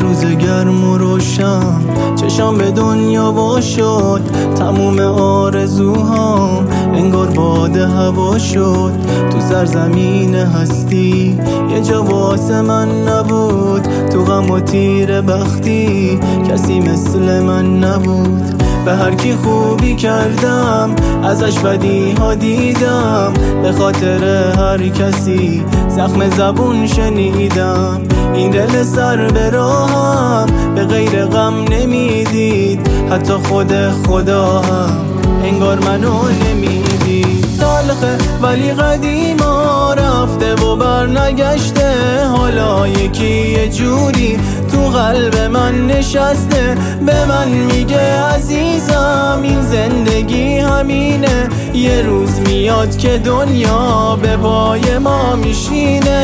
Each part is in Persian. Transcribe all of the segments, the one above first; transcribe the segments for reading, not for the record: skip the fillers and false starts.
روز گرم و روشن چشام به دنیا وا شد، تموم آرزوهام انگار باد هوا شد. تو سرزمین هستی یه جا واسه من نبود، تو غم و تیر بختی کسی مثل من نبود. به هر کی خوبی کردم ازش بدی ها دیدم، به خاطر هر کسی زخم زبون شنیدم. این دل سر به راهم به غیر غم نمیدید، حتی خود خدا هم انگار منو نمیدید. تلخه ولی قدیما رفته و برنگشته، حالا یکی یه جوری تو قلب من نشسته. به من میگه عزیزم این زندگی همینه، یه روز میاد که دنیا به پای ما میشینه.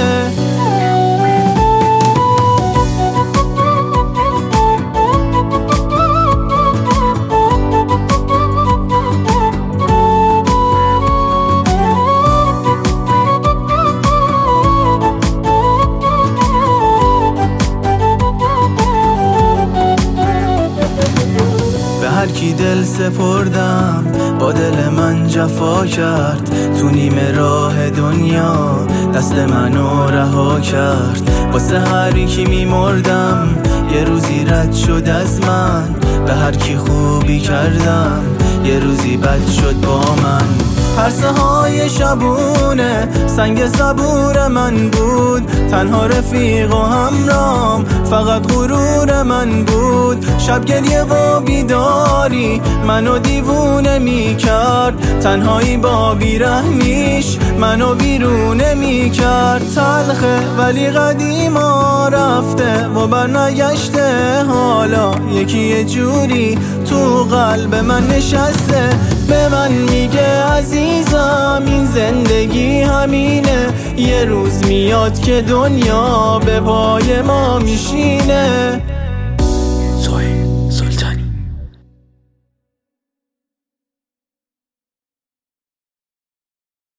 هر کی دل سپردم با دل من جفا کرد، تو نیمه راه دنیا دست منو رها کرد. واسه هر کی میمردم یه روزی رد شد از من، به هر کی خوبی کردم یه روزی بد شد با من. پرسه های شبونه سنگ صبور من بود، تنها رفیق و همرام فقط غرور من بود. شب گریه و بیداری منو دیوونه میکرد، تنهایی با بیرحمیش منو بیرونه میکرد. تلخه ولی قدیما رفته و برنگشته، حالا یکی یه جوری تو قلب من نشسته. به من میگه عزیزم این زندگی همینه، یه روز میاد که دنیا به پای ما میشینه.